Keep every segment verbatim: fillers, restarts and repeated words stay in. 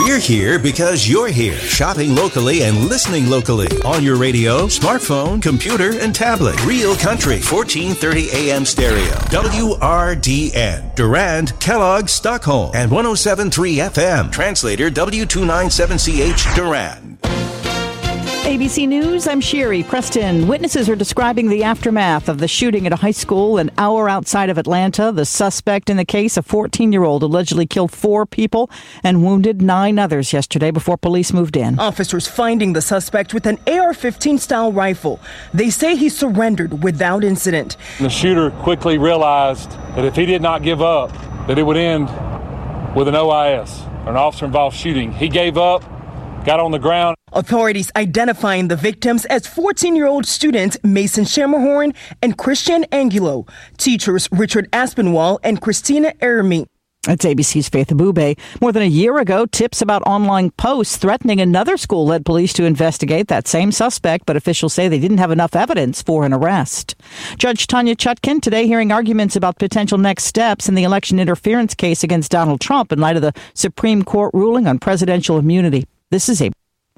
We're here because you're here, shopping locally and listening locally on your radio, smartphone, computer, and tablet. Real Country, fourteen thirty A M stereo. W R D N, Durand, Kellogg, Stockholm, and one oh seven point three F M. Translator W two ninety-seven C H, Durand. A B C News, I'm Sherry Preston. Witnesses are describing the aftermath of the shooting at a high school an hour outside of Atlanta. The suspect in the case, a fourteen-year-old, allegedly killed four people and wounded nine others yesterday before police moved in. Officers finding the suspect with an A R fifteen style rifle. They say he surrendered without incident. The shooter quickly realized that if he did not give up, that it would end with an O I S, or an officer-involved shooting. He gave up, got on the ground. Authorities identifying the victims as fourteen-year-old students Mason Schermerhorn and Christian Angulo, teachers Richard Aspinwall and Christina Eremy. It's A B C's Faith Abube. More than a year ago, tips about online posts threatening another school led police to investigate that same suspect, but officials say they didn't have enough evidence for an arrest. Judge Tanya Chutkin today hearing arguments about potential next steps in the election interference case against Donald Trump in light of the Supreme Court ruling on presidential immunity. This is a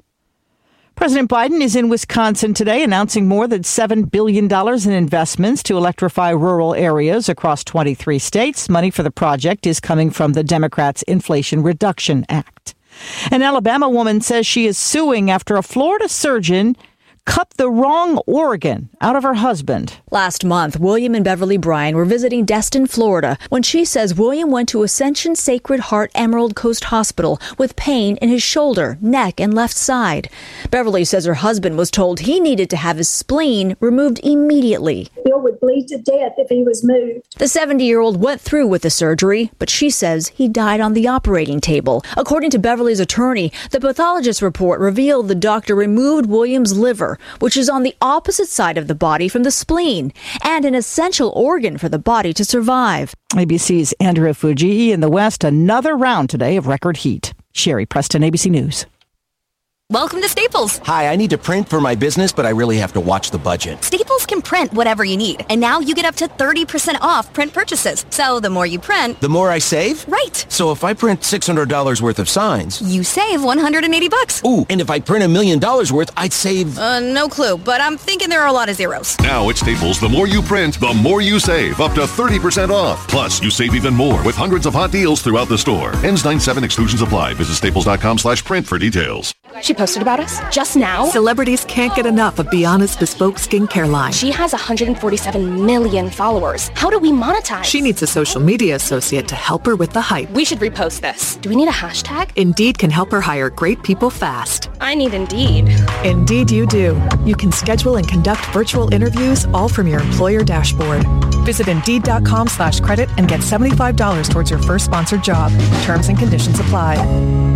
President Biden is in Wisconsin today announcing more than seven billion dollars in investments to electrify rural areas across twenty-three states. Money for the project is coming from the Democrats' Inflation Reduction Act. An Alabama woman says she is suing after a Florida surgeon cut the wrong organ out of her husband. Last month, William and Beverly Bryan were visiting Destin, Florida, when she says William went to Ascension Sacred Heart Emerald Coast Hospital with pain in his shoulder, neck, and left side. Beverly says her husband was told he needed to have his spleen removed immediately. Bill would bleed to death if he was moved. The seventy-year-old went through with the surgery, but she says he died on the operating table. According to Beverly's attorney, the pathologist report revealed the doctor removed William's liver, which is on the opposite side of the body from the spleen, and an essential organ for the body to survive. A B C's Andrea Fujii in the West, another round today of record heat. Sherry Preston, A B C News. Welcome to Staples. Hi, I need to print for my business, but I really have to watch the budget. Staples can print whatever you need, and now you get up to thirty percent off print purchases. So the more you print... The more I save? Right. So if I print six hundred dollars worth of signs... You save one hundred eighty bucks. Ooh, and if I print a million dollars worth, I'd save... Uh, no clue, but I'm thinking there are a lot of zeros. Now at Staples, the more you print, the more you save, up to thirty percent off. Plus, you save even more with hundreds of hot deals throughout the store. Ends nine seven, exclusions apply. Visit staples.com slash print for details. She posted about us just now. Celebrities can't get enough of Bianna's bespoke skincare line. She has one hundred forty-seven million followers. How do we monetize? She needs a social media associate to help her with the hype. We should repost this. Do we need a hashtag? Indeed can help her hire great people fast. I need Indeed. Indeed you do. You can schedule and conduct virtual interviews all from your employer dashboard. Visit Indeed.com slash credit and get seventy-five dollars towards your first sponsored job. Terms and conditions apply.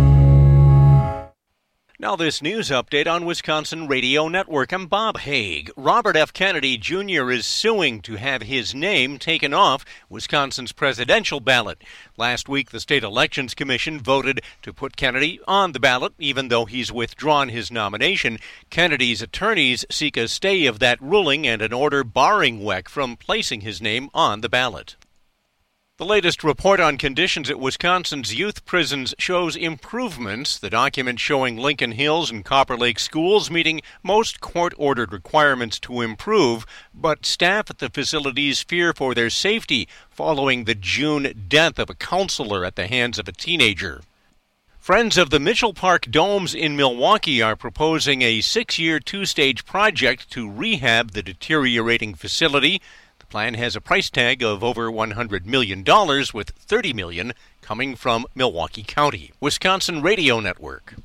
Now this news update on Wisconsin Radio Network. I'm Bob Haig. Robert F. Kennedy Junior is suing to have his name taken off Wisconsin's presidential ballot. Last week, the State Elections Commission voted to put Kennedy on the ballot, even though he's withdrawn his nomination. Kennedy's attorneys seek a stay of that ruling and an order barring W E C from placing his name on the ballot. The latest report on conditions at Wisconsin's youth prisons shows improvements. The document showing Lincoln Hills and Copper Lake schools meeting most court-ordered requirements to improve, but staff at the facilities fear for their safety following the June death of a counselor at the hands of a teenager. Friends of the Mitchell Park Domes in Milwaukee are proposing a six-year, two-stage project to rehab the deteriorating facility. The plan has a price tag of over one hundred million dollars, with thirty million dollars coming from Milwaukee County. Wisconsin Radio Network.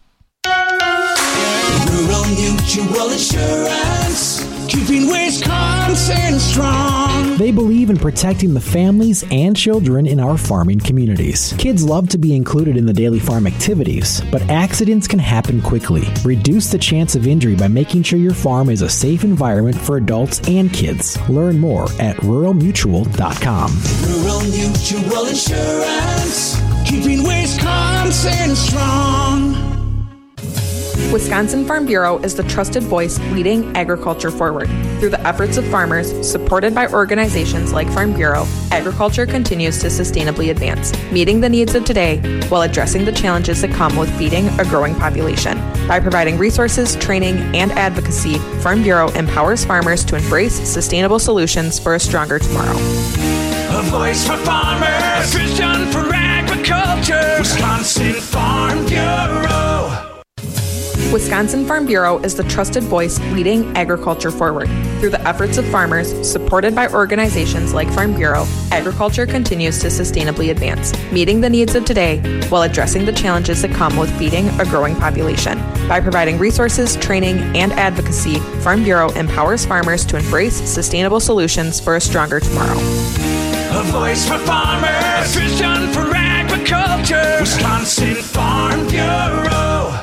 Rural Mutual Insurance, keeping Wisconsin strong. They believe in protecting the families and children in our farming communities. Kids love to be included in the daily farm activities, but accidents can happen quickly. Reduce the chance of injury by making sure your farm is a safe environment for adults and kids. Learn more at rural mutual dot com. Rural Mutual Insurance, keeping Wisconsin strong. Wisconsin Farm Bureau is the trusted voice leading agriculture forward. Through the efforts of farmers, supported by organizations like Farm Bureau, agriculture continues to sustainably advance, meeting the needs of today while addressing the challenges that come with feeding a growing population. By providing resources, training, and advocacy, Farm Bureau empowers farmers to embrace sustainable solutions for a stronger tomorrow. A voice for farmers, a vision for agriculture. Wisconsin Farm Bureau. Wisconsin Farm Bureau is the trusted voice leading agriculture forward. Through the efforts of farmers, supported by organizations like Farm Bureau, agriculture continues to sustainably advance, meeting the needs of today while addressing the challenges that come with feeding a growing population. By providing resources, training, and advocacy, Farm Bureau empowers farmers to embrace sustainable solutions for a stronger tomorrow. A voice for farmers, a vision for agriculture. Wisconsin Farm Bureau.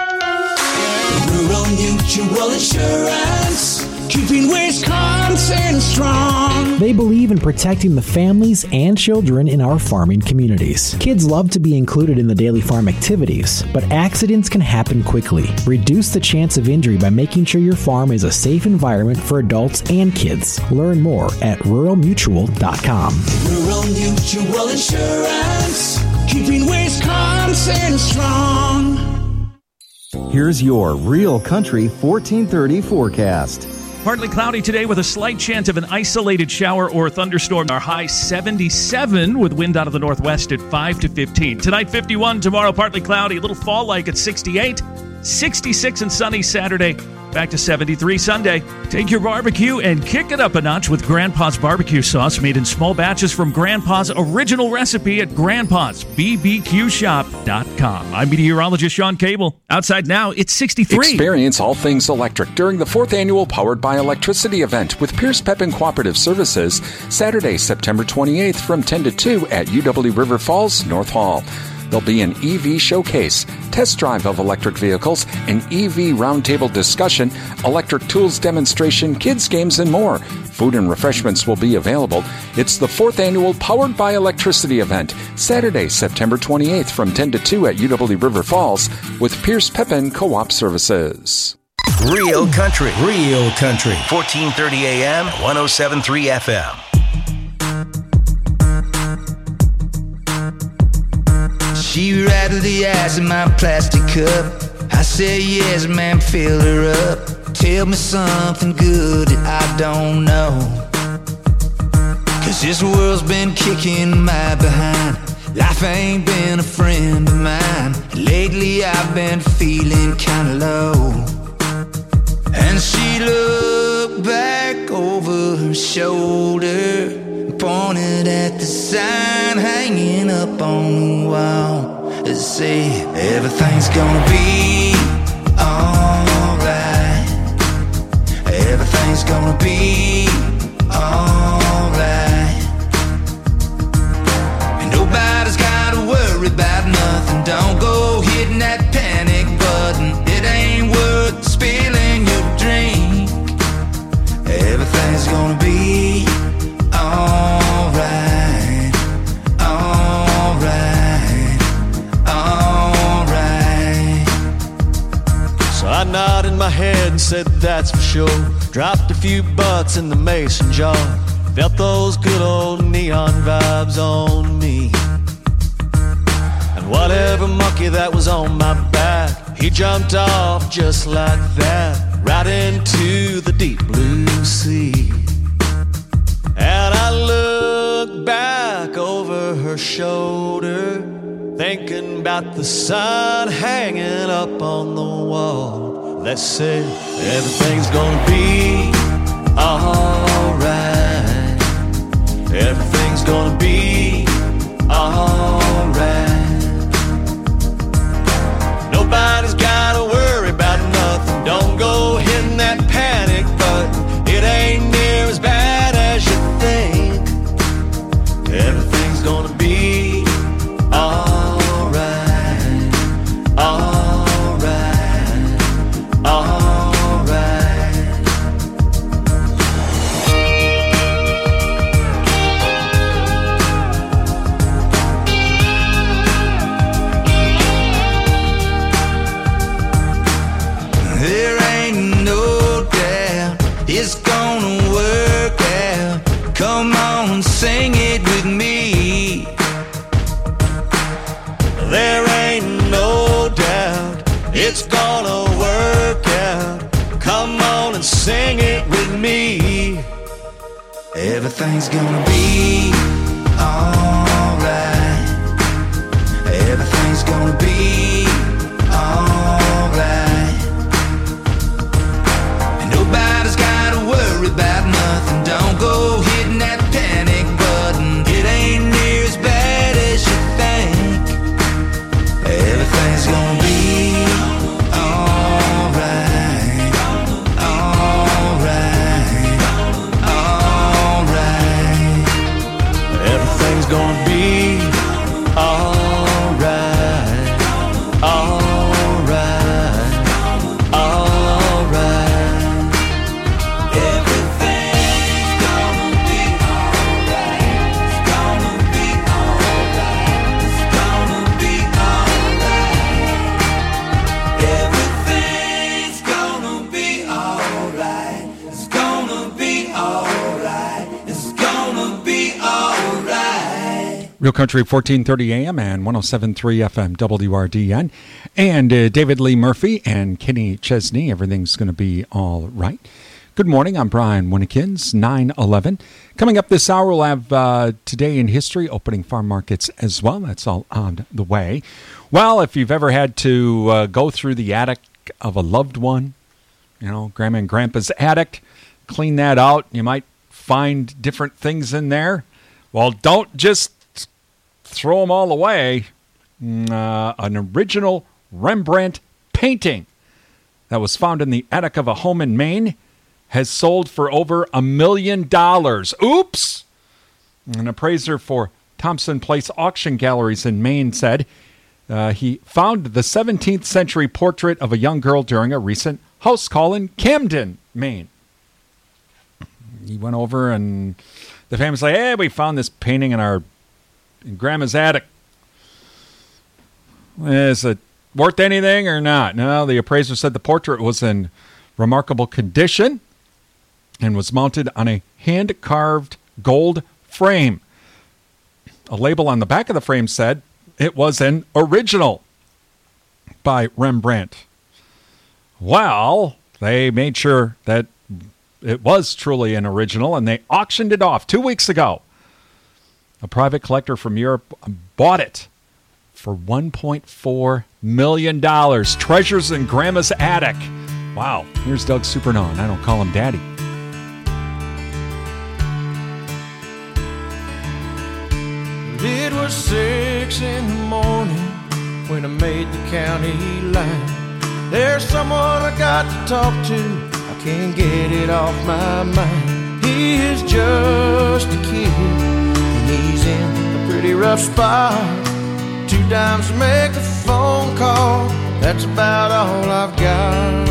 Rural Mutual Insurance, keeping Wisconsin strong. They believe in protecting the families and children in our farming communities. Kids love to be included in the daily farm activities, but accidents can happen quickly. Reduce the chance of injury by making sure your farm is a safe environment for adults and kids. Learn more at rural mutual dot com. Rural Mutual Insurance, keeping Wisconsin strong. Here's your Real Country fourteen thirty forecast. Partly cloudy today with a slight chance of an isolated shower or thunderstorm. Our high seventy-seven with wind out of the northwest at five to fifteen. Tonight fifty-one, tomorrow partly cloudy, a little fall-like at sixty-eight. sixty-six and sunny Saturday, back to seventy-three Sunday. Take your barbecue and kick it up a notch with Grandpa's barbecue sauce made in small batches from Grandpa's original recipe at grandpas b b q shop dot com. I'm meteorologist Sean Cable. Outside now, it's sixty-three. Experience all things electric during the fourth annual Powered by Electricity event with Pierce Pepin Cooperative Services, Saturday, September twenty-eighth from ten to two at U W River Falls, North Hall. There'll be an E V showcase, test drive of electric vehicles, an E V roundtable discussion, electric tools demonstration, kids games, and more. Food and refreshments will be available. It's the fourth annual Powered by Electricity event, Saturday, September twenty-eighth from ten to two at U W River Falls with Pierce Pepin Co-op Services. Real Country, Real Country, fourteen thirty A M, one oh seven point three F M. She rattled the ice in my plastic cup. I said, yes, ma'am, fill her up. Tell me something good that I don't know. Cause this world's been kicking my behind. Life ain't been a friend of mine. Lately I've been feeling kinda low. And she looked back over her shoulder, pointed at the sign hanging up on the wall that said, everything's gonna be alright. Everything's gonna be alright. And nobody's gotta worry about nothing. Don't go hitting that panic button. It ain't worth spilling your drink. Everything's gonna be alright, alright, alright. So I nodded my head and said that's for sure. Dropped a few butts in the mason jar. Felt those good old neon vibes on me. And whatever monkey that was on my back, he jumped off just like that, right into the deep blue sea. And I looked back over her shoulder, thinking about the sign hanging up on the wall that said, everything's gonna be alright. Everything's gonna be alright. Nobody's gotta worry about nothing. Don't go hitting that panic button. It ain't near as bad as you think. Everything's gonna be alright, alright, alright. Everything's gonna be alright. Everything's gonna be alright. And nobody's gotta worry about nothing. Don't go hitting that panic button. It ain't near as bad as you think. Everything's gonna be alright. Alright. Alright. Everything's gonna be alright. Alright. Alright. Everything's gonna be alright. It's gonna be alright. It's gonna be alright. Everything's gonna be alright. It's gonna be alright. It's gonna be alright. Real Country, fourteen thirty A M and one oh seven point three F M W R D N. And uh, David Lee Murphy and Kenny Chesney. Everything's going to be all right. Good morning. I'm Brian Winnekins, nine eleven. Coming up this hour, we'll have uh, Today in History, opening farm markets as well. That's all on the way. Well, if you've ever had to uh, go through the attic of a loved one, you know, Grandma and Grandpa's attic, clean that out, you might find different things in there. Well, don't just throw them all away. Uh, an original Rembrandt painting that was found in the attic of a home in Maine has sold for over a million dollars. Oops! An appraiser for Thompson Place Auction Galleries in Maine said uh, he found the seventeenth century portrait of a young girl during a recent house call in Camden, Maine. He went over and the family's like, hey, we found this painting in our in Grandma's attic. Is it worth anything or not? No, the appraiser said the portrait was in remarkable condition and was mounted on a hand-carved gold frame. A label on the back of the frame said it was an original by Rembrandt. Well, they made sure that it was truly an original, and they auctioned it off two weeks ago. A private collector from Europe bought it for one point four million dollars. Treasures in Grandma's attic. Wow. Here's Doug Supernon. I don't call him Daddy. It was six in the morning when I made the county line. There's someone I got to talk to. I can't get it off my mind. He is just a kid, and he's in a pretty rough spot. Two dimes to make a phone call, that's about all I've got.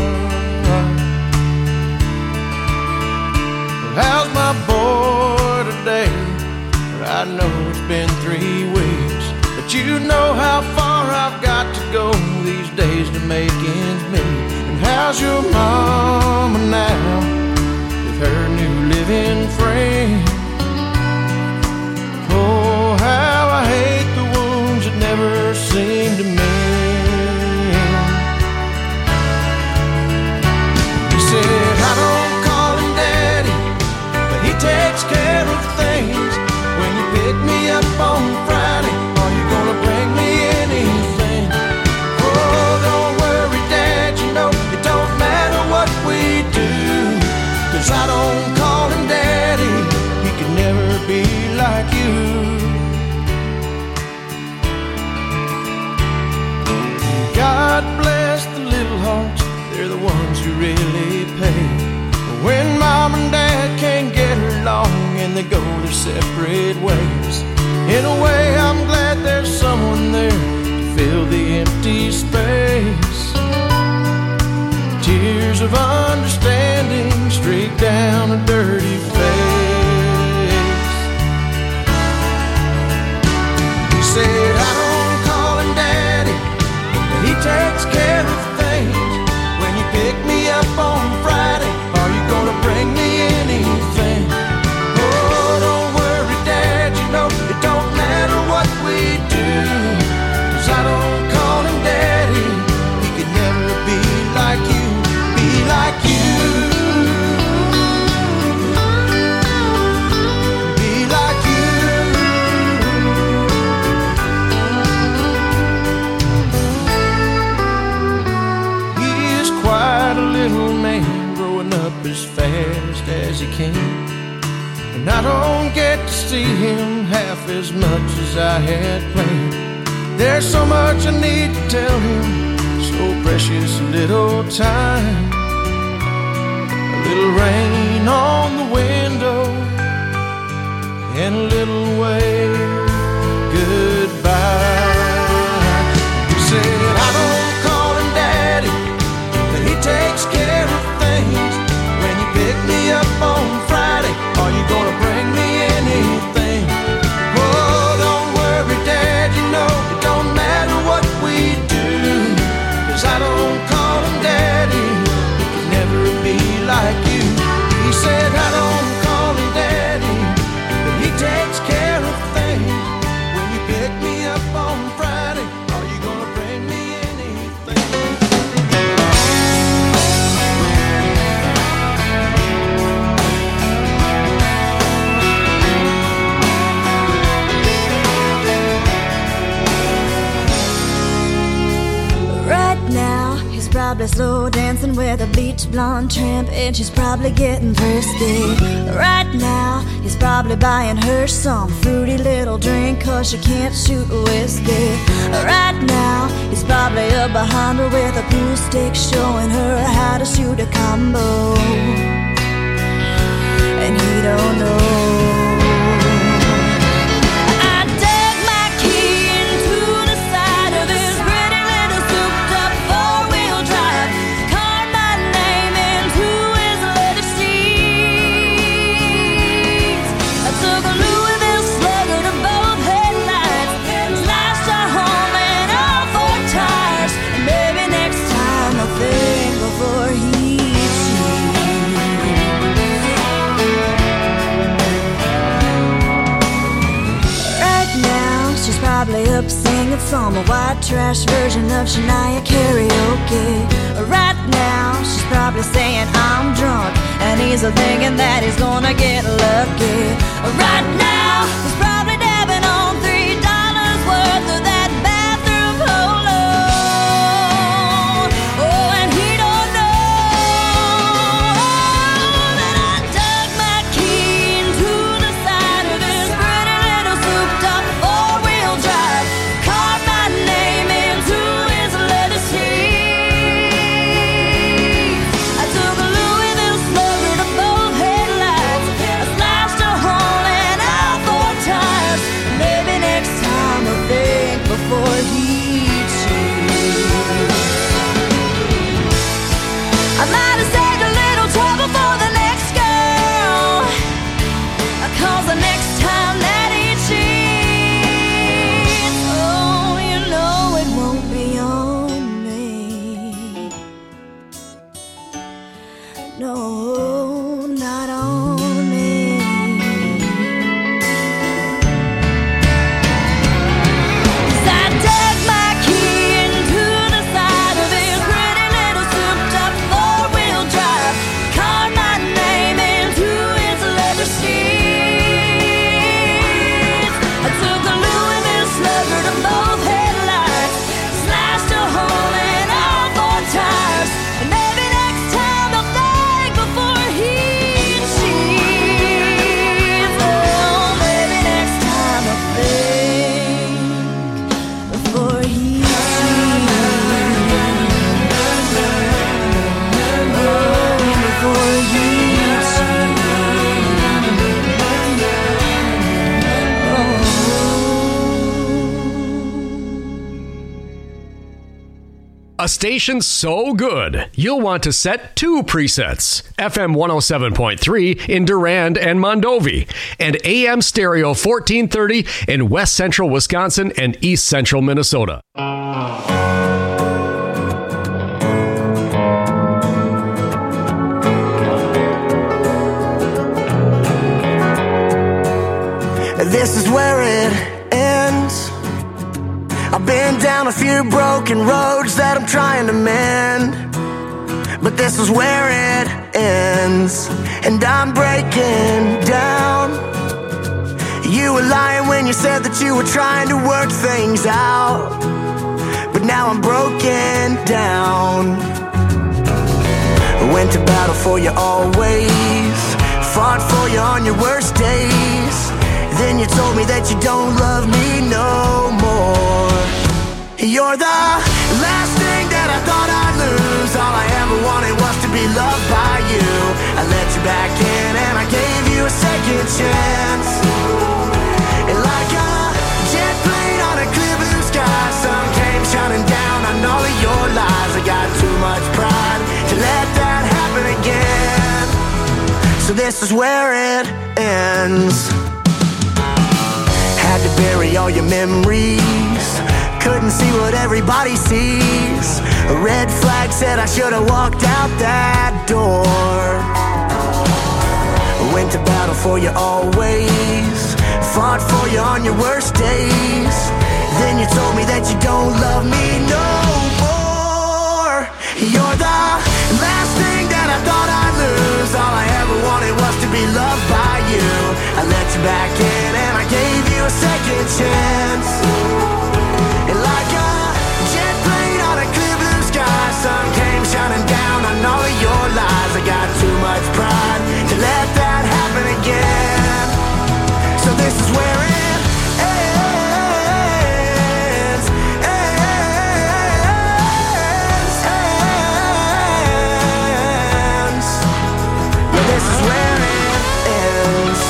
Well, how's my boy today? Well, I know it's been three weeks, but you know how far I've got to go these days to make ends meet. And how's your mama now with her new living friend? Oh, how I hate the wounds that never seem to mend. He said, I don't call him Daddy, but he takes care of things. When you pick me up on Friday, are you gonna bring me anything? Oh, don't worry, Dad, you know it don't matter what we do, 'cause I don't call him Daddy, he can never be like you. God bless the little hearts, they're the ones who really pay. When Mom and Dad can't get along and they go their separate ways, in a way I'm glad there's someone there to fill the empty space. Tears of understanding streak down a dirty face. He said, I don't call him Daddy, but he takes care of things. When you pick me up on Friday, are you gonna bring me anything? Oh, don't worry, Dad, you know it don't matter what we do, 'cause I don't call him Daddy, he could never be like you, be like you. and I don't get to see him half as much as I had planned. There's so much I need to tell him, so precious little time. A little rain on the window and a little wave goodbye. He said, I don't call him daddy, but he takes care of things. When you pick me up on Friday, are you gonna bring me anything? Oh, don't worry, Dad, you know it don't matter what we do, 'cause I don't call him daddy, he can never be like you. He said, I don't call him daddy, but he takes care of things. When you pick me up on Friday, are you gonna bring me anything? Right now, he's probably slow dancing with a bleach blonde tramp, and she's probably getting thirsty. Right now, he's probably buying her some fruity little drink, 'cause she can't shoot whiskey. Right now, he's probably up behind her with a pool stick, showing her how to shoot a combo. And he don't know. Probably up singing some white trash version of Shania karaoke. Right now, she's probably saying I'm drunk, and he's thinking that he's gonna get lucky. Right now, he's probably dabbing on three dollars worth of that bathroom polo. Oh, and he don't know that I dug my key into the side of his pretty little souped-up four-wheel drive, carved my name into his leather seat. I took a Louisville slugger to both headlights, I slashed a hole in all four tires. Maybe next time I'll think before he cheats. I might have saved a little trouble for the next girl, 'cause the next time that he cheats, oh, you know it won't be on me. No, not on me. 'Cause I dug my key into the side of his pretty little souped-up four-wheel drive, carved my name into his leather seats. I took a Louisville slugger to both headlights, slashed a hole in all four tires. And maybe next time I'll think before he cheats. Oh, maybe next time I'll think before he cheats. Oh, before he A station so good, you'll want to set two presets. F M one oh seven point three in Durand and Mondovi, and A M Stereo fourteen thirty in West Central Wisconsin and East Central Minnesota. This is where it ends. I've been down a few broken roads that I'm trying to mend, but this is where it ends, and I'm breaking down. You were lying when you said that you were trying to work things out, but now I'm broken down. Went to battle for you always, fought for you on your worst days. Then you told me that you don't love me no more. You're the last thing that I thought I'd lose. All I ever wanted was to be loved by you. I let you back in and I gave you a second chance. And like a jet plane on a clear blue sky, sun came shining down on all of your lies. I got too much pride to let that happen again. So this is where it ends. Had to bury all your memories. Couldn't see what everybody sees. A red flag said I should have walked out that door. Went to battle for you always. Fought for you on your worst days. Then you told me that you don't love me no more. You're the last thing that I thought I'd lose. All I ever wanted was to be loved by you. I let you back in and I gave you a second chance. And like a jet plane on a clear blue sky, sun came shining down on all of your lies. I got too much pride to let that happen again. So this is where it ends, ends, ends. Yeah, this is where it ends.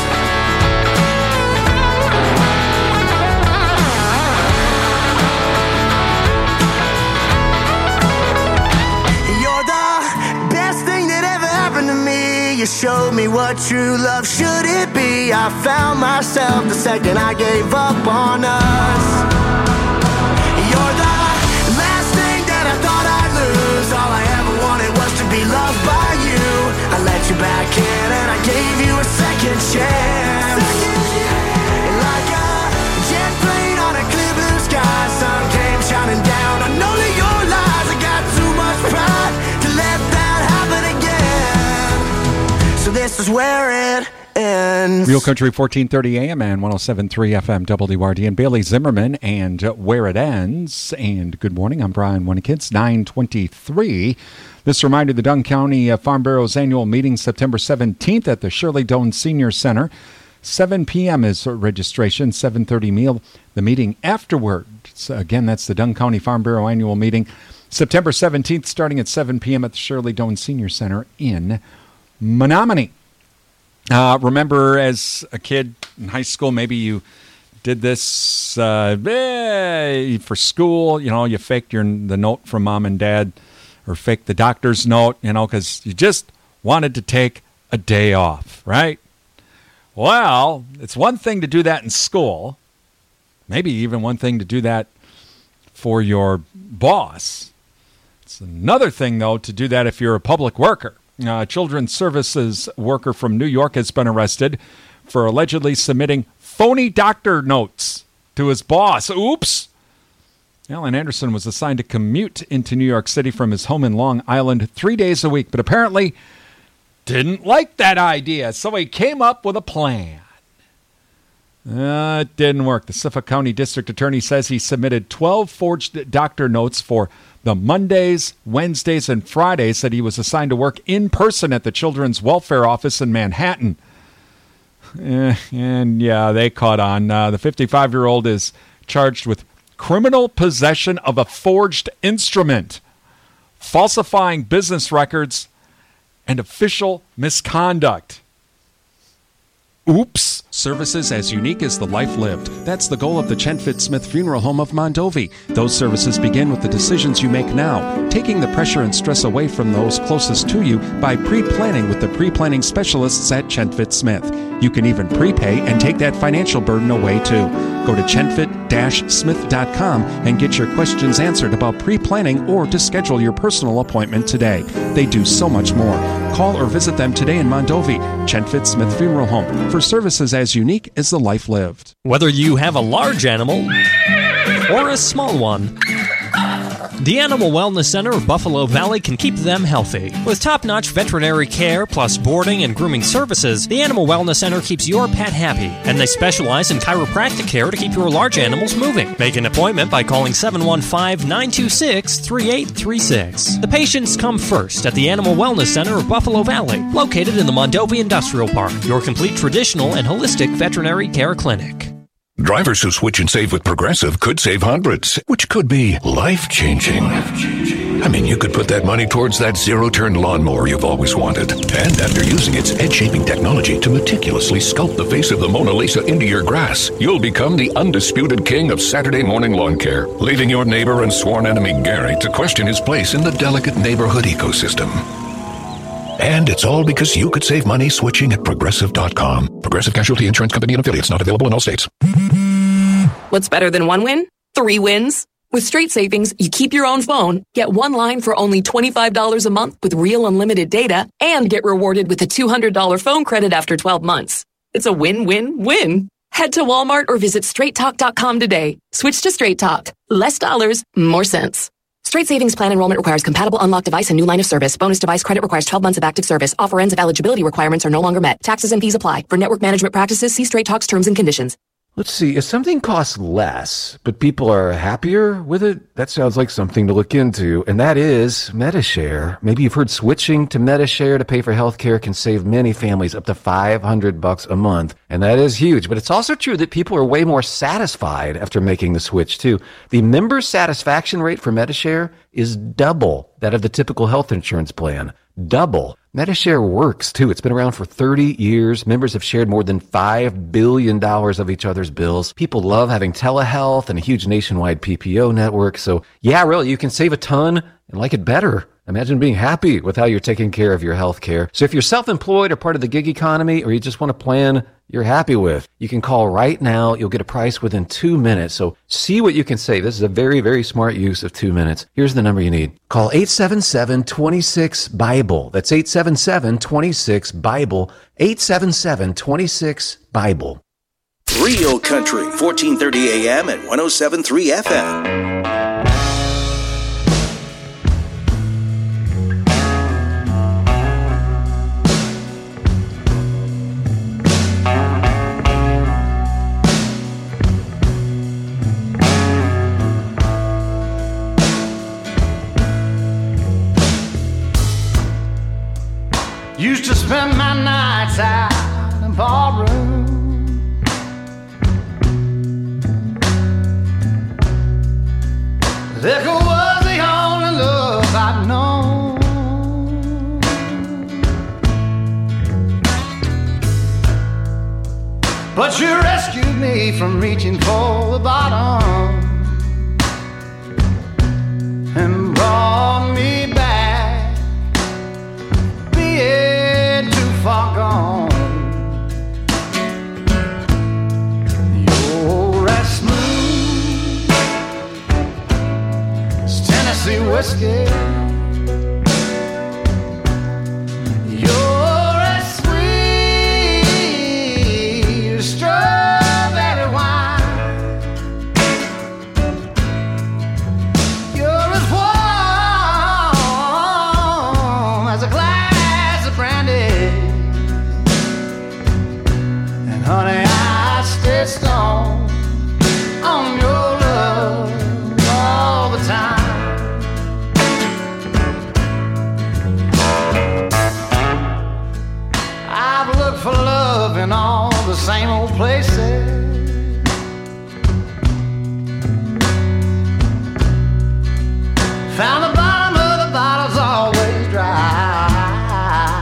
You showed me what true love should it be. I found myself the second I gave up on us. You're the last thing that I thought I'd lose. All I ever wanted was to be loved by you. I let you back in and I gave you a second chance. And like a jet plane on a clear blue sky, sun came shining down on all of your lies. I got too much pride to let that happen again. So this is where it ends. Real Country fourteen thirty A M and one oh seven point three F M W R D and Bailey Zimmerman and uh, Where It Ends. And good morning, I'm Brian Winnikins, nine twenty-three. This reminder, the Dunn County uh, Farm Bureau's annual meeting September seventeenth at the Shirley Doan Senior Center. seven p.m. is registration, seven thirty meal. The meeting afterwards. Again, that's the Dunn County Farm Bureau annual meeting September seventeenth starting at seven p.m. at the Shirley Doan Senior Center in Menominee. Uh, remember as a kid in high school, maybe you did this uh, eh, for school, you know, you faked your the note from mom and dad or faked the doctor's note, you know, because you just wanted to take a day off, right? Well, it's one thing to do that in school, maybe even one thing to do that for your boss. It's another thing, though, to do that if you're a public worker. A children's services worker from New York has been arrested for allegedly submitting phony doctor notes to his boss. Oops. Alan Anderson was assigned to commute into New York City from his home in Long Island three days a week, but apparently didn't like that idea, so he came up with a plan. Uh, it didn't work. The Suffolk County District Attorney says he submitted twelve forged doctor notes for the Mondays, Wednesdays, and Fridays that he was assigned to work in person at the Children's Welfare Office in Manhattan. Eh, and yeah, they caught on. Uh, the fifty-five-year-old is charged with criminal possession of a forged instrument, falsifying business records, and official misconduct. Oops. Services as unique as the life lived. That's the goal of the Chenfit Smith Funeral Home of Mondovi. Those services begin with the decisions you make now, taking the pressure and stress away from those closest to you by pre-planning with the pre-planning specialists at Chenfit Smith. You can even prepay and take that financial burden away too. Go to chenfit dash smith dot com and get your questions answered about pre-planning or to schedule your personal appointment today. They do so much more. Call or visit them today in Mondovi. Chenfit Smith Funeral Home for services as unique as the life lived. Whether you have a large animal or a small one, The Animal Wellness Center of Buffalo Valley can keep them healthy. With top-notch veterinary care plus boarding and grooming services, the Animal Wellness Center keeps your pet happy, and they specialize in chiropractic care to keep your large animals moving. Make an appointment by calling seven one five, nine two six, three eight three six. The patients come first at the Animal Wellness Center of Buffalo Valley, located in the Mondovi Industrial Park, your complete traditional and holistic veterinary care clinic. Drivers who switch and save with Progressive could save hundreds, which could be life-changing. I mean, you could put that money towards that zero-turn lawnmower you've always wanted. And after using its head-shaping technology to meticulously sculpt the face of the Mona Lisa into your grass, you'll become the undisputed king of Saturday morning lawn care, leaving your neighbor and sworn enemy Gary to question his place in the delicate neighborhood ecosystem. And it's all because you could save money switching at Progressive dot com. Progressive Casualty Insurance Company and affiliates, not available in all states. What's better than one win? Three wins. With Straight Savings, you keep your own phone, get one line for only twenty-five dollars a month with real unlimited data, and get rewarded with a two hundred dollars phone credit after twelve months. It's a win-win-win. Head to Walmart or visit straight talk dot com today. Switch to Straight Talk. Less dollars, more sense. Straight Savings Plan enrollment requires compatible unlocked device and new line of service. Bonus device credit requires twelve months of active service. Offer ends if eligibility requirements are no longer met. Taxes and fees apply. For network management practices, see Straight Talk's terms and conditions. Let's see, if something costs less, but people are happier with it, that sounds like something to look into, and that is Medi-Share. Maybe you've heard switching to Medi-Share to pay for healthcare can save many families up to five hundred bucks a month, and that is huge. But it's also true that people are way more satisfied after making the switch, too. The member satisfaction rate for Medi-Share is double that of the typical health insurance plan. Double. Medi-Share works, too. It's been around for thirty years. Members have shared more than five billion dollars of each other's bills. People love having telehealth and a huge nationwide P P O network. So, yeah, really, you can save a ton and like it better. Imagine being happy with how you're taking care of your health care. So if you're self-employed or part of the gig economy, or you just want a plan you're happy with, you can call right now. You'll get a price within two minutes. So see what you can save. This is a very, very smart use of two minutes. Here's the number you need. Call eight seven seven, two six, BIBLE. That's eight seven seven, two six, BIBLE. eight seven seven, two six, BIBLE. Real Country, fourteen thirty A M and one oh seven point three F M. Used to spend my nights out in ballroom. Liquor was the only love I'd known. But you rescued me from reaching for the bottom and brought me back, being too far gone. You're as smooth as Tennessee whiskey. You're as sweet as strawberry wine. You're as warm as a glass of brandy. And honey, I stay strong on your love all the time. I've looked for love in all the same old places. Found the bottom of the bottle's always dry.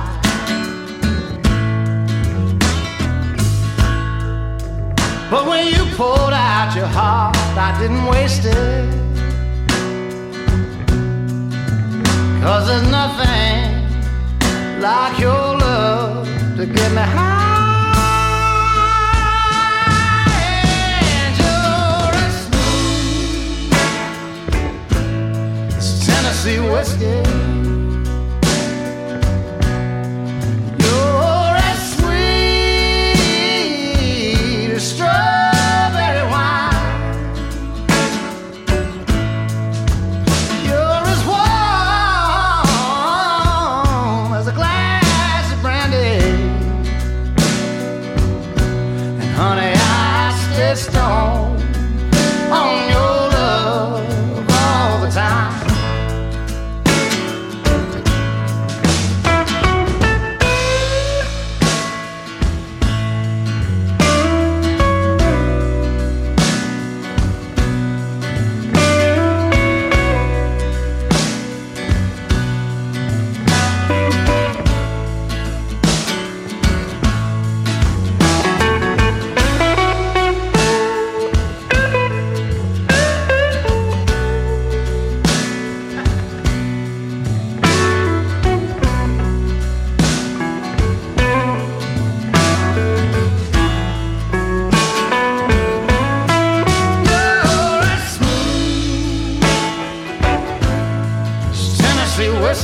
But when you poured out your heart, I didn't waste it. 'Cause there's nothing like your love to get me high. And you're as smooth as Tennessee whiskey. You're as sweet as strawberry wine. You're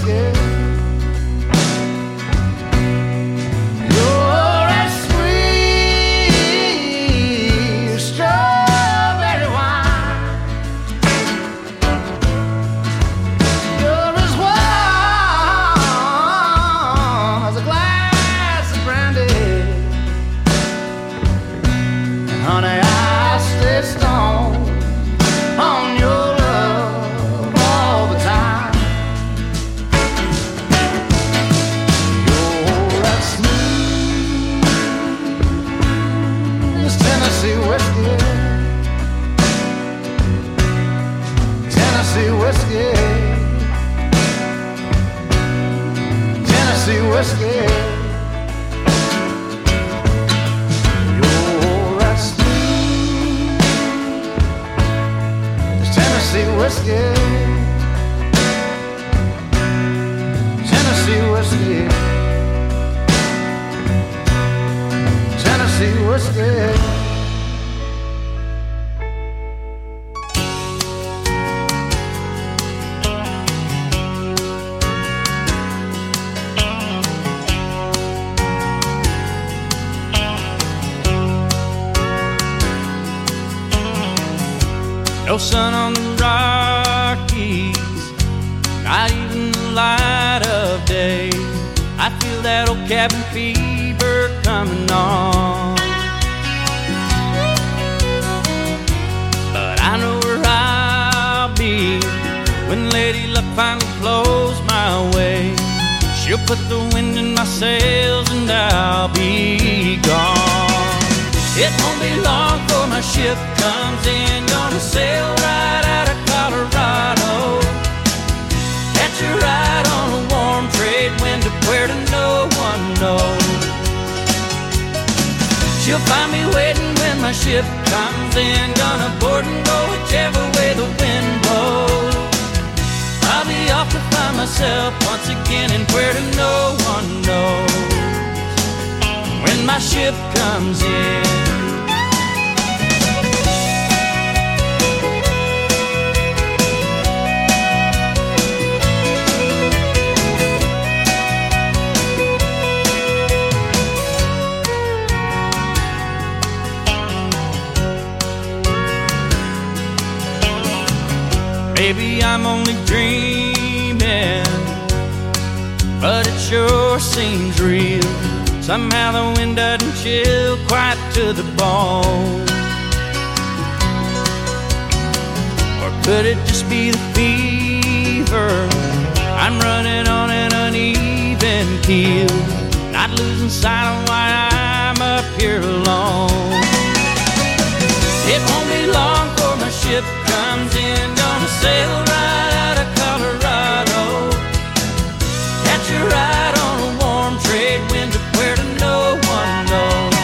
whiskey. You're as sweet as strawberry wine. You're as warm as a glass of brandy. And honey, I stay stoned on your love all the time. You're that smooth as Tennessee whiskey. Tennessee whiskey. Tennessee whiskey. You're that smooth as Tennessee whiskey. Tennessee whiskey. Tennessee whiskey. No sun on the Rockies, not even the light of day. I feel that old cabin fever coming on. But I know where I'll be when Lady Luck finally blows my way. She'll put the wind in my sails and I'll be gone. It won't be long before my ship comes in, gonna sail right out of Colorado. Catch a ride on a warm trade wind to where to no one knows. She'll find me waiting when my ship comes in, gonna board and go whichever way the wind blows. I'll be off to find myself once again in where to no one knows. When my ship comes in, maybe I'm only dreaming, but it sure seems real. Somehow the wind doesn't chill quite to the bone. Or could it just be the fever? I'm running on an uneven keel, not losing sight of why I'm up here alone. It won't be long before my ship comes in, gonna sail right out of Colorado. Catch a ride on a warm trade wind to where to no one knows.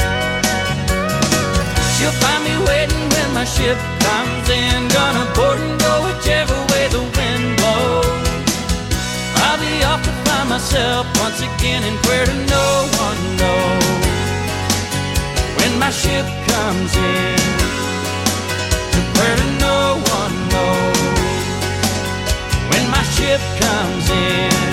She'll find me waiting when my ship comes in, gonna board and go whichever way the wind blows. I'll be off to find myself once again in where to no one knows. When my ship comes in, where to no one knows. When my ship comes in,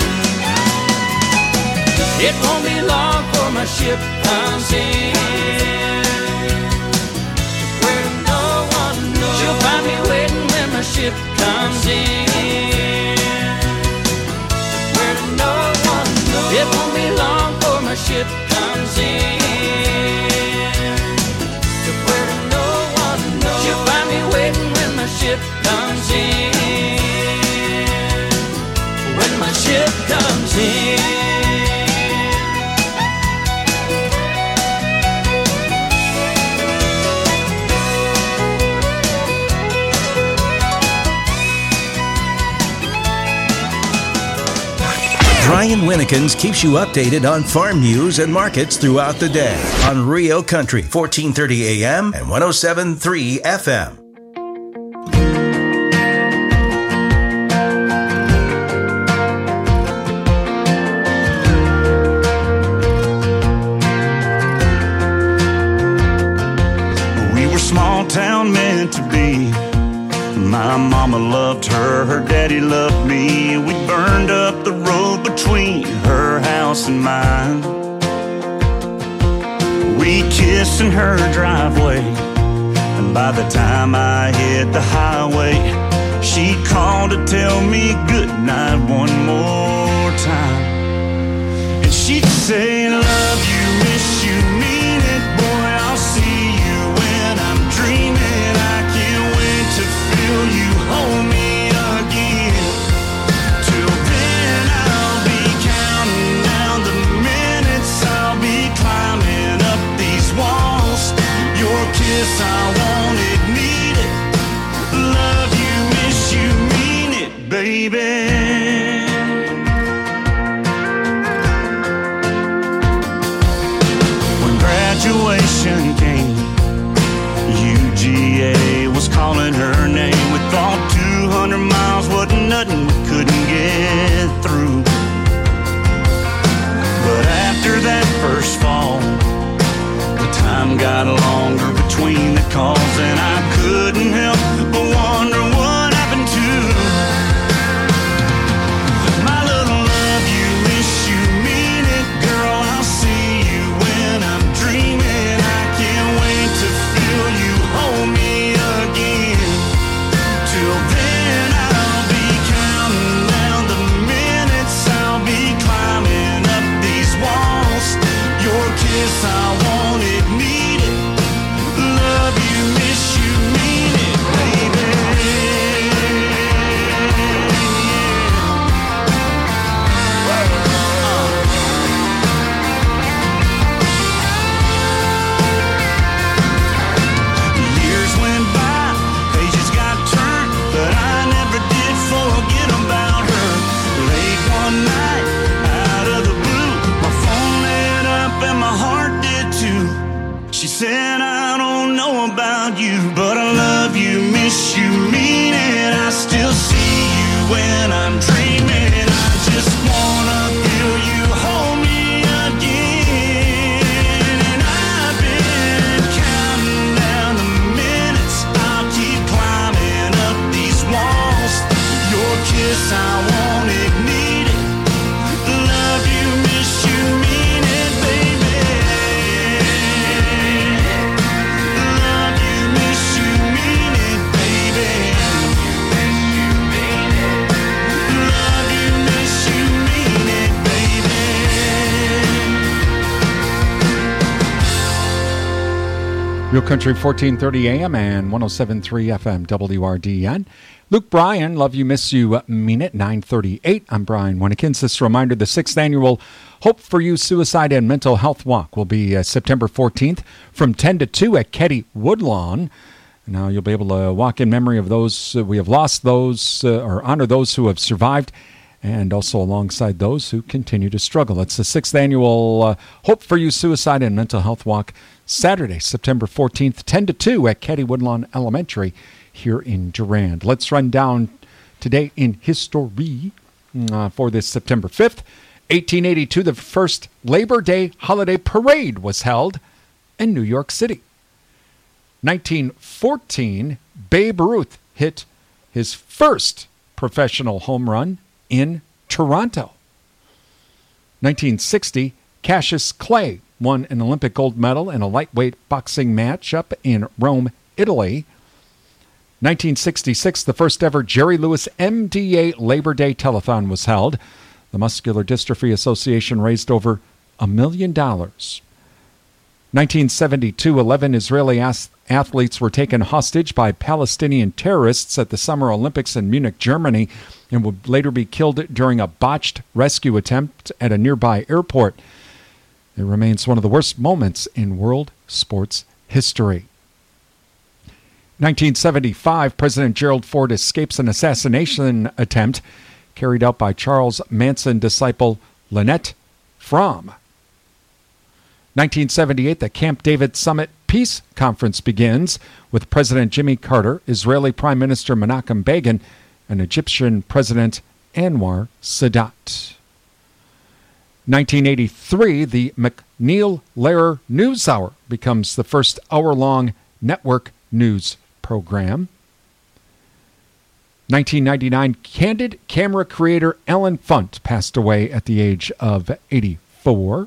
it won't be long before my ship comes in. Where to no one knows. She'll find me waiting when my ship comes in. Where to no one knows. It won't be long before my ship comes in. She'll find me waiting when my ship comes in. When my ship comes in. Brian Winnekins keeps you updated on farm news and markets throughout the day on Rio Country, fourteen thirty A M and one oh seven point three F M. We were small town meant to be. My My mama loved her, her daddy loved me. We burned up the road between her house and mine. We kissed in her driveway, and by the time I hit the highway, she called to tell me goodnight one more time. And she'd say, love you, miss you, mean it, boy, I'll see you when I'm dreaming. I can't wait to feel you hold me again. Till then I'll be counting down the minutes, I'll be climbing up these walls. Your kiss, I want it, need it. Love you, miss you, mean it, baby. Graduation came, U G A was calling her name. We thought two hundred miles wasn't nothing we couldn't get through. But after that first fall, the time got longer between the calls, and I couldn't help but wonder what happened to my little love you, miss you, mean it, girl, I'll see you when I'm dreaming. I can't wait to feel you hold me again. Till then I'll be counting down the minutes, I'll be climbing up these walls. Your kiss, I want it, need it. Love you, miss you, mean it, baby. Years went by, pages got turned, but I never did forget about her. Late one night, out of the blue, my phone lit up and my heart did too. She said, I don't know about you, but I love you, miss you, mean it. I still see you when I'm dreaming. I just wanna feel you hold me again. And I've been counting down the minutes, I'll keep climbing up these walls. Your kiss, I want it, need it. Love you, miss you, mean it, baby. Love you, miss you, mean it, baby. Love you, miss you, mean it, baby. Real Country fourteen thirty A M and one oh seven point three F M W R D N. Luke Bryan, love you, miss you, mean it, nine thirty-eight. I'm Brian Winnekins. This reminder, the sixth annual Hope for You Suicide and Mental Health Walk will be uh, September fourteenth from ten to two at Ketty Woodlawn. Now you'll be able to walk in memory of those uh, we have lost, those uh, or honor those who have survived, and also alongside those who continue to struggle. It's the sixth annual uh, Hope for You Suicide and Mental Health Walk, Saturday, September fourteenth, ten to two at Ketty Woodlawn Elementary here in Durand. Let's run down today in history uh, for this September fifth. eighteen eighty-two, the first Labor Day holiday parade was held in New York City. nineteen fourteen, Babe Ruth hit his first professional home run in Toronto. nineteen sixty, Cassius Clay won an Olympic gold medal in a lightweight boxing match up in Rome, Italy. nineteen sixty-six, the first ever Jerry Lewis M D A Labor Day telethon was held. The Muscular Dystrophy Association raised over a million dollars. nineteen seventy-two, eleven Israeli athletes were taken hostage by Palestinian terrorists at the Summer Olympics in Munich, Germany, and would later be killed during a botched rescue attempt at a nearby airport. It remains one of the worst moments in world sports history. nineteen seventy-five, President Gerald Ford escapes an assassination attempt carried out by Charles Manson disciple Lynette Fromm. nineteen seventy-eight, the Camp David Summit Peace Conference begins with President Jimmy Carter, Israeli Prime Minister Menachem Begin, and Egyptian President Anwar Sadat. nineteen eighty-three, the McNeil Lehrer News Hour becomes the first hour-long network news program. nineteen ninety-nine, candid camera creator Ellen Funt passed away at the age of eighty-four.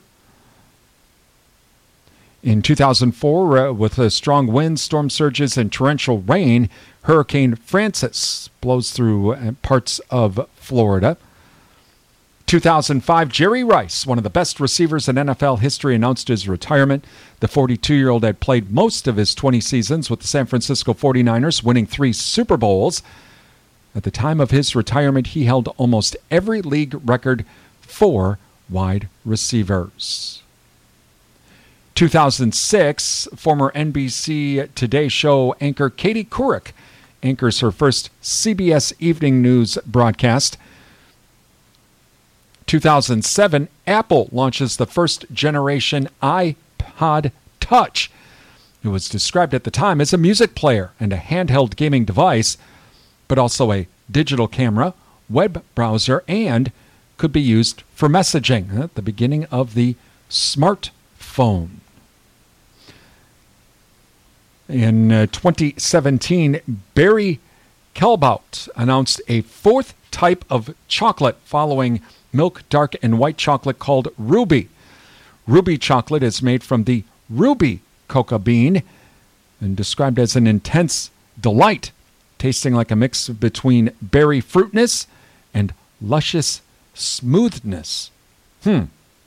In two thousand four, uh, with a strong winds, storm surges, and torrential rain, Hurricane Francis blows through uh, parts of Florida. two thousand five, Jerry Rice, one of the best receivers in N F L history, announced his retirement. The forty-two-year-old had played most of his twenty seasons with the San Francisco forty-niners, winning three Super Bowls. At the time of his retirement, he held almost every league record for wide receivers. two thousand six, former N B C Today Show anchor Katie Couric anchors her first C B S Evening News broadcast. two thousand seven, Apple launches the first generation iPod Touch. It was described at the time as a music player and a handheld gaming device, but also a digital camera, web browser, and could be used for messaging at the beginning of the smartphone. In uh, twenty seventeen, Barry Callebaut announced a fourth type of chocolate following milk, dark, and white chocolate called Ruby. Ruby chocolate is made from the ruby cocoa bean and described as an intense delight, tasting like a mix between berry fruitness and luscious smoothness. Hmm.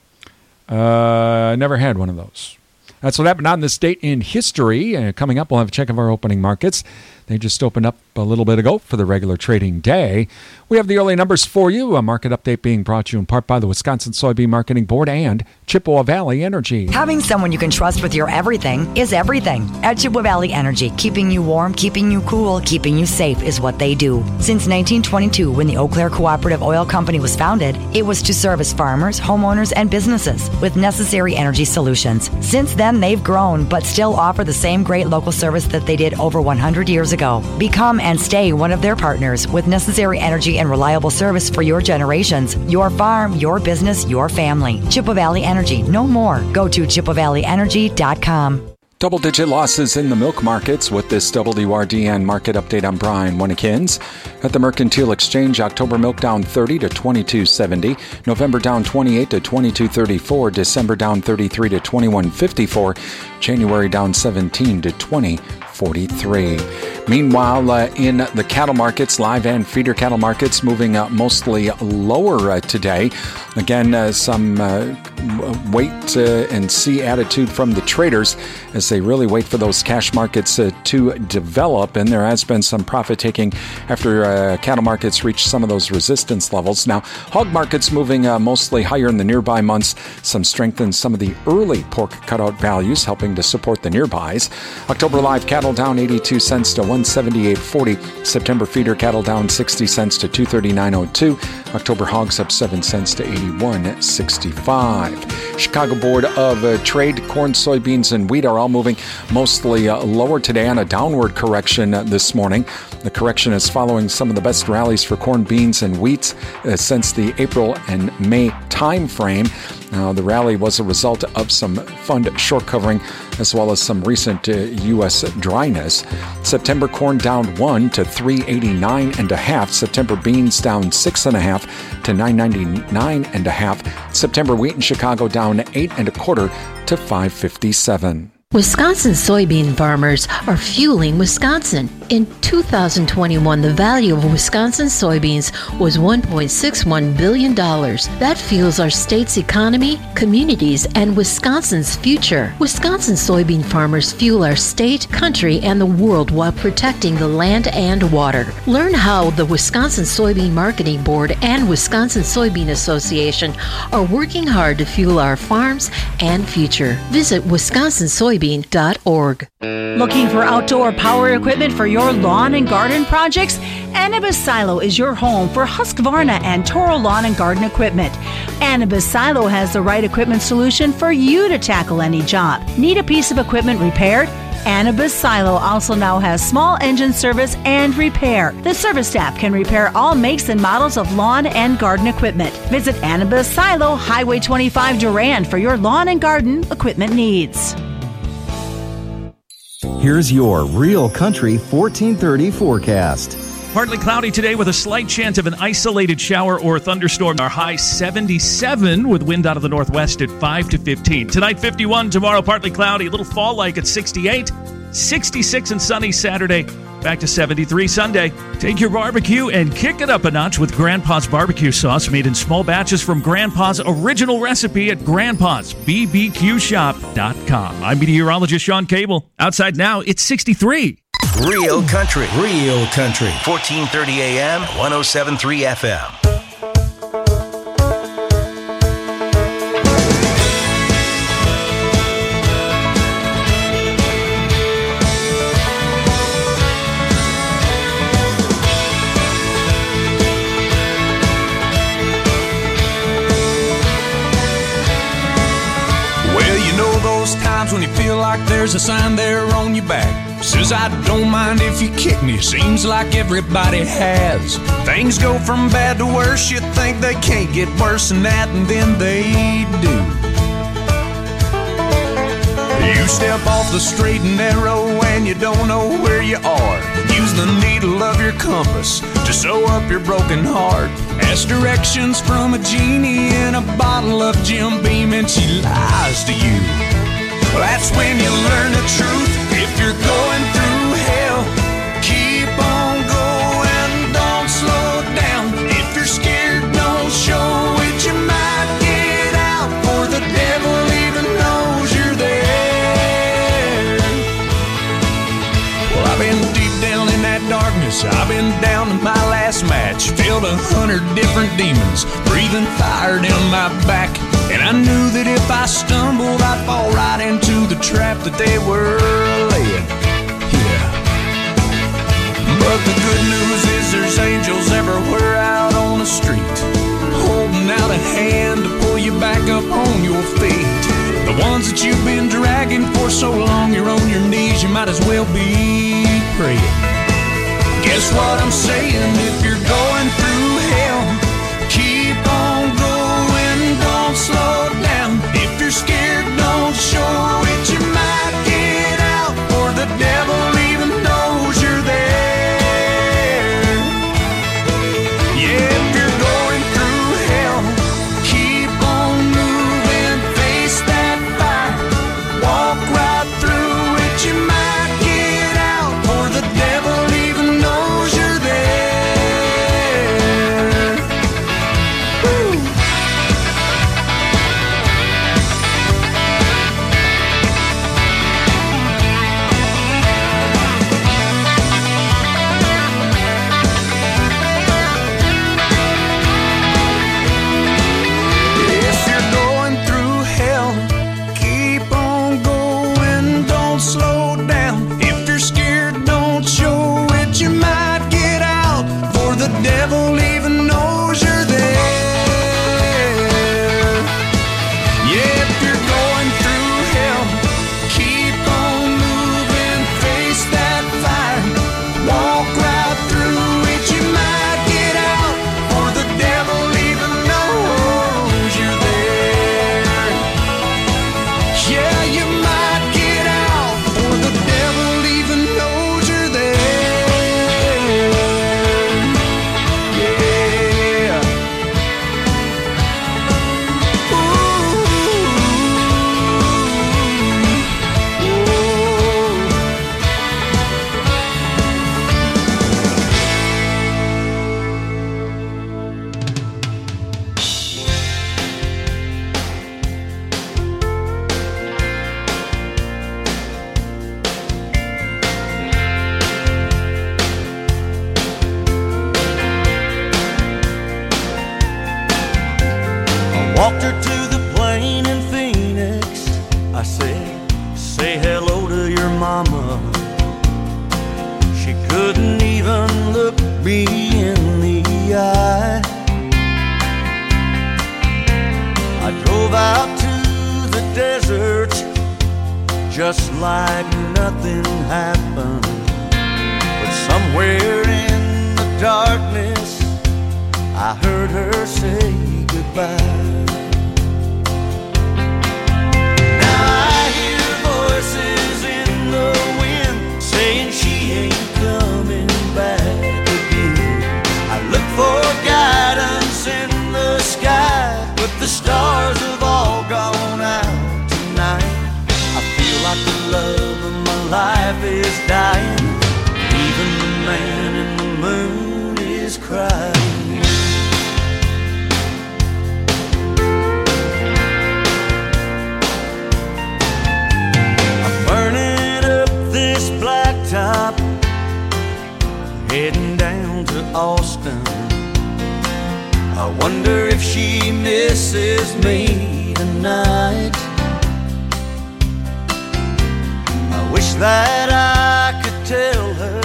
Uh, never had one of those. That's what happened on this date in history. Uh, coming up, we'll have a check of our opening markets. They just opened up a little bit ago for the regular trading day. We have the early numbers for you. A market update being brought to you in part by the Wisconsin Soybean Marketing Board and Chippewa Valley Energy. Having someone you can trust with your everything is everything. At Chippewa Valley Energy, keeping you warm, keeping you cool, keeping you safe is what they do. Since nineteen twenty-two, when the Eau Claire Cooperative Oil Company was founded, it was to service farmers, homeowners, and businesses with necessary energy solutions. Since then, they've grown, but still offer the same great local service that they did over one hundred years ago. Become and stay one of their partners with necessary energy and reliable service for your generations, your farm, your business, your family. Chippewa Valley Energy, no more. Go to chippewa valley energy dot com. Double-digit losses in the milk markets with this W D R D N market update. I'm Brian Winnikins. At the Mercantile Exchange, October milk down thirty to twenty-two seventy, November down twenty-eight to twenty-two thirty-four, December down thirty-three to twenty-one fifty-four, January down seventeen to twenty forty-three. Meanwhile, uh, in the cattle markets, live and feeder cattle markets moving uh, mostly lower uh, today. Again, uh, some uh, wait uh, and see attitude from the traders as they really wait for those cash markets uh, to develop. And there has been some profit taking after uh, cattle markets reach some of those resistance levels. Now, hog markets moving uh, mostly higher in the nearby months. Some strength in some of the early pork cutout values, helping to support the nearbys. October live cattle down eighty-two cents to one seventy-eight forty. September feeder cattle down sixty cents to two thirty-nine oh two. October hogs up seven cents to eighty-one sixty-five. Chicago Board of uh, Trade, corn, soybeans, and wheat are all moving mostly uh, lower today on a downward correction uh, this morning. The correction is following some of the best rallies for corn, beans, and wheat uh, since the April and May time frame. Now, the rally was a result of some fund short covering as well as some recent uh, U S dryness. September corn down one to three eighty-nine and a half. September beans down six and a half to nine ninety-nine and a half. September wheat in Chicago down eight and a quarter to five fifty-seven. Wisconsin soybean farmers are fueling Wisconsin. In two thousand twenty-one, the value of Wisconsin soybeans was one point six one billion dollars. That fuels our state's economy, communities, and Wisconsin's future. Wisconsin soybean farmers fuel our state, country, and the world while protecting the land and water. Learn how the Wisconsin Soybean Marketing Board and Wisconsin Soybean Association are working hard to fuel our farms and future. Visit Wisconsin Soybean dot org. Looking for outdoor power equipment for your lawn and garden projects? Anibis Silo is your home for Husqvarna and Toro lawn and garden equipment. Anibis Silo has the right equipment solution for you to tackle any job. Need a piece of equipment repaired? Anibis Silo also now has small engine service and repair. The service staff can repair all makes and models of lawn and garden equipment. Visit Anibis Silo, Highway twenty-five Durand for your lawn and garden equipment needs. Here's your Real Country fourteen thirty forecast. Partly cloudy today with a slight chance of an isolated shower or thunderstorm. Our high seventy-seven with wind out of the northwest at five to fifteen. Tonight fifty-one, tomorrow partly cloudy, a little fall-like at sixty-eight. sixty-six and sunny Saturday, back to seventy-three Sunday. Take your barbecue and kick it up a notch with Grandpa's barbecue sauce made in small batches from Grandpa's original recipe at grandpas b b q shop dot com. I'm meteorologist Sean Cable. Outside now, it's sixty-three. Real country, real country. fourteen thirty A M, one oh seven point three F M. Times when you feel like there's a sign there on your back says I don't mind if you kick me. Seems like everybody has. Things go from bad to worse. You think they can't get worse than that, and then they do. You step off the straight and narrow and you don't know where you are. Use the needle of your compass to sew up your broken heart. Ask directions from a genie in a bottle of Jim Beam and she lies to you. That's when you learn the truth. If you're going through hell, keep on going, don't slow down. If you're scared, don't show it. You might get out, for the devil even knows you're there. Well, I've been deep down in that darkness. I've been down to my last match. Filled a hundred different demons, breathing fire down my back. And I knew that if I stumbled, I'd fall right into the trap that they were laying. Yeah. But the good news is there's angels everywhere out on the street, holding out a hand to pull you back up on your feet. The ones that you've been dragging for so long, you're on your knees, you might as well be praying. Guess what I'm saying? If you're going through hell, keep on going, don't slow down. If you're scared, don't show it. You might get out, or the devil even knows you're there. Yeah, if you're going through hell, keep on moving, face that fire, walk right through it. You might get out, or the devil even knows you're there. Woo. If you're going through hell, keep on going, don't slow down. If you're scared, don't show it. You might get out, for the devil even knows you're there. Yeah, if you're going through hell, keep on moving, face that fire, walk right through it. You might get out, for the devil even knows you're there. Yeah, you might get out, for the devil even knows you're there. Yeah. I walked her to the plane in Phoenix. I said, say hello to your mama. She couldn't even look me in the eye. I drove out to the desert just like nothing happened. But somewhere in the darkness, I heard her say goodbye. Now I hear voices in the wind saying she ain't coming back again. heading down to Austin. I wonder if she misses me tonight. I wish that I could tell her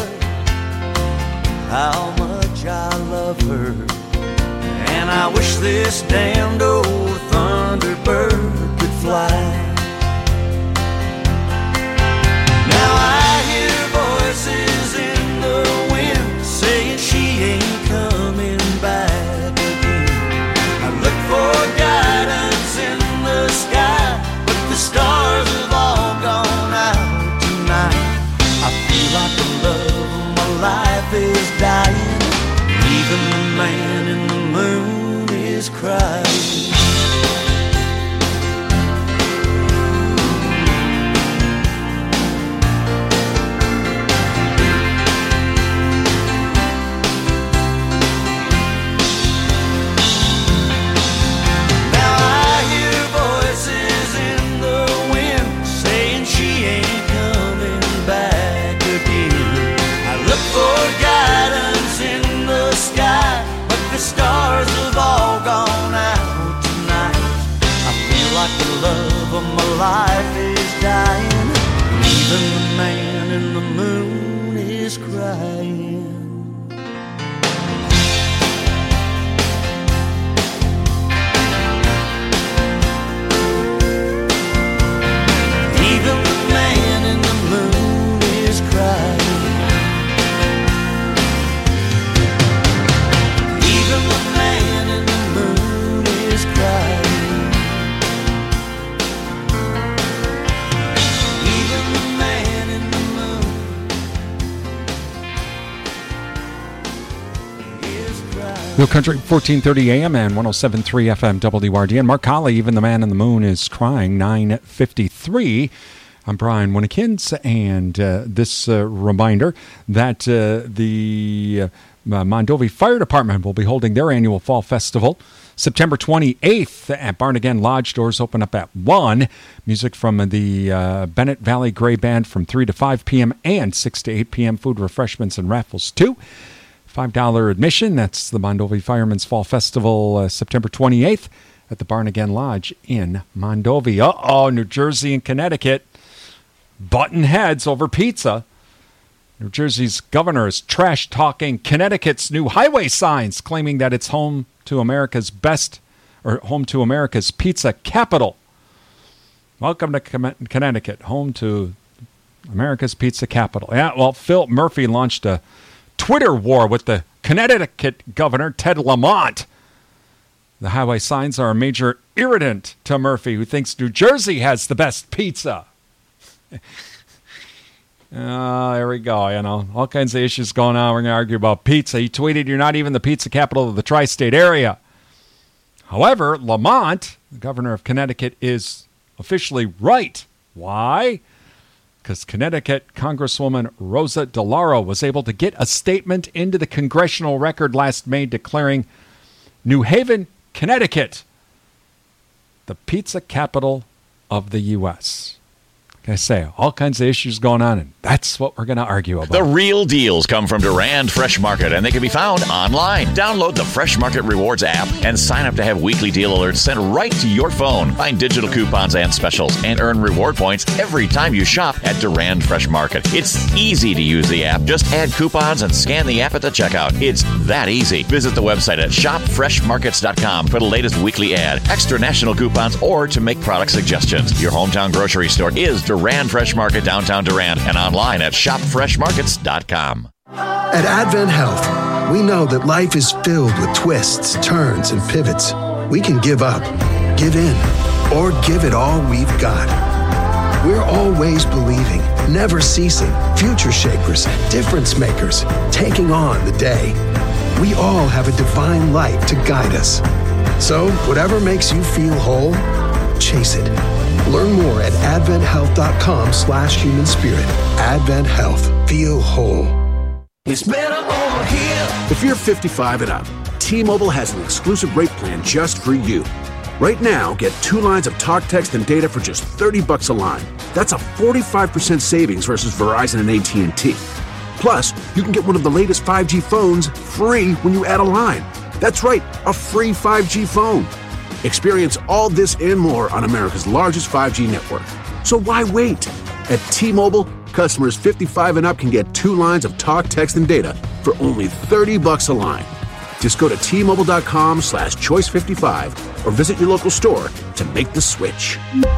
how much I love her, and I wish this damned old Thunderbird could fly. Now I hear voices in the wind saying she ain't coming back again. I look for guidance in the sky, but the stars have all gone out tonight. I feel like the love of my life is dying. Even the man in the moon is crying. The stars have all gone out tonight. I feel like the love of my life is dying. Even the man in the moon is crying. Even the man in the moon is crying. Real Country, fourteen thirty A M and one oh seven point three F M W R D N. Mark Colley, Even the Man in the Moon is Crying, nine fifty-three. I'm Brian Winnekins, and uh, this uh, reminder that uh, the uh, Mondovi Fire Department will be holding their annual Fall Festival September twenty-eighth at Barn Again Lodge. Doors open up at one. Music from the uh, Bennett Valley Gray Band from three to five p.m. and six to eight p.m. Food, refreshments, and raffles too. five dollars admission. That's the Mondovi Firemen's Fall Festival, uh, September twenty-eighth at the Barn Again Lodge in Mondovi. Uh-oh, New Jersey and Connecticut button heads over pizza. New Jersey's governor is trash-talking Connecticut's new highway signs, claiming that it's home to America's best, or home to America's pizza capital. Welcome to Connecticut, home to America's pizza capital. Yeah, well, Phil Murphy launched a Twitter war with the Connecticut governor, Ted Lamont. The highway signs are a major irritant to Murphy, who thinks New Jersey has the best pizza. Oh, there we go. You know, all kinds of issues going on. We're going to argue about pizza. He tweeted, "You're not even the pizza capital of the tri-state area." However, Lamont, the governor of Connecticut, is officially right. Why? Because Connecticut Congresswoman Rosa DeLauro was able to get a statement into the congressional record last May declaring New Haven, Connecticut, the pizza capital of the U S Like I say, all kinds of issues going on, and that's what we're going to argue about. The real deals come from Durand Fresh Market, and they can be found online. Download the Fresh Market Rewards app and sign up to have weekly deal alerts sent right to your phone. Find digital coupons and specials, and earn reward points every time you shop at Durand Fresh Market. It's easy to use the app. Just add coupons and scan the app at the checkout. It's that easy. Visit the website at shop fresh markets dot com for the latest weekly ad, extra national coupons, or to make product suggestions. Your hometown grocery store is Durand Fresh Market, downtown Durand, and online at shop fresh markets dot com. At Advent Health, we know that life is filled with twists, turns, and pivots. We can give up, give in, or give it all we've got. We're always believing, never ceasing, future shapers, difference makers, taking on the day. We all have a divine light to guide us. So, whatever makes you feel whole, chase it. Learn more at advent health dot com slash human spirit. Advent Health. Feel whole. It's better over here. If you're fifty-five and up, T-Mobile has an exclusive rate plan just for you. Right now, get two lines of talk, text, and data for just thirty bucks a line. That's a forty-five percent savings versus Verizon and A T and T. Plus, you can get one of the latest five G phones free when you add a line. That's right, a free five G phone. Experience all this and more on America's largest five G network. So why wait? At T-Mobile, customers fifty-five and up can get two lines of talk, text, and data for only thirty bucks a line. Just go to T-Mobile.com slash choice 55 or visit your local store to make the switch.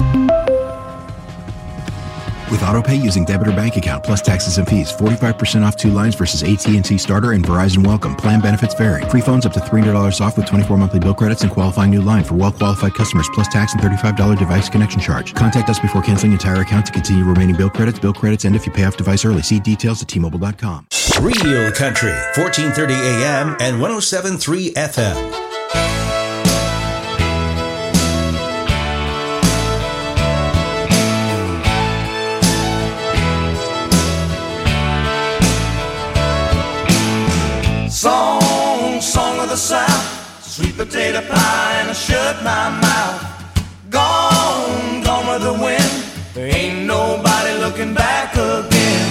With AutoPay using debit or bank account plus taxes and fees, forty-five percent off two lines versus A T and T Starter and Verizon Welcome. Plan benefits vary. Free phones up to three hundred dollars off with twenty-four monthly bill credits and qualifying new line for well-qualified customers plus tax and thirty-five dollars device connection charge. Contact us before canceling entire account to continue remaining bill credits. Bill credits end if you pay off device early. See details at T Mobile dot com. Real Country, fourteen thirty A M and one oh seven point three F M. Song, song of the South, sweet potato pie and I shut my mouth. Gone, gone with the wind, there ain't nobody looking back again.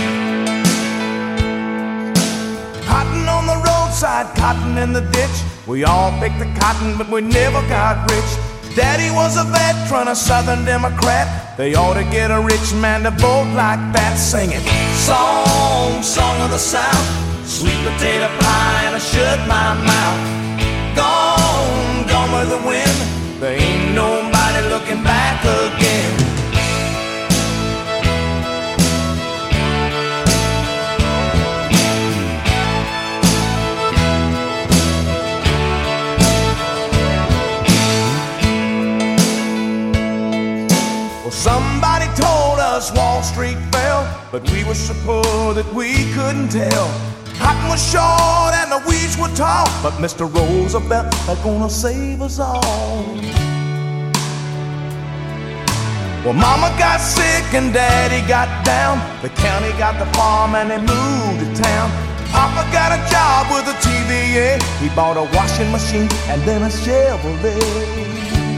Cotton on the roadside, cotton in the ditch. We all picked the cotton, but we never got rich. Daddy was a veteran, a Southern Democrat. They ought to get a rich man to vote like that. Sing it. Song, song of the South, sweet potato pie and I shut my mouth. Gone, gone with the wind, there ain't nobody looking back again. Well, somebody told us Wall Street fell, but we were so poor that we couldn't tell. Cotton was short and the weeds were tall, but Mister Roosevelt is gonna save us all. Well, Mama got sick and Daddy got down. The county got the farm and they moved to town. Papa got a job with a T V A. He bought a washing machine and then a Chevrolet.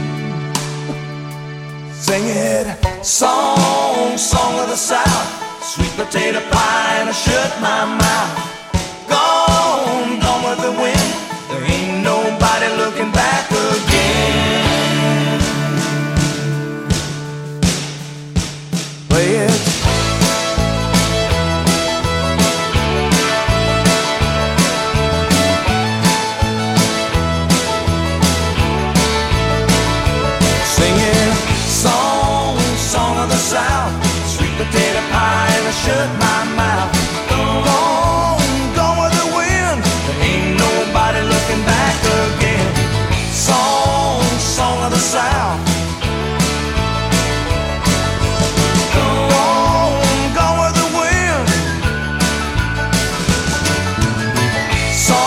Sing it. Song, song of the South, sweet potato pie and I shut my mouth. Gone, gone with the wind, there ain't nobody looking back again. Play it. Sing it. Song, song of the South, sweet potato pie and I shut my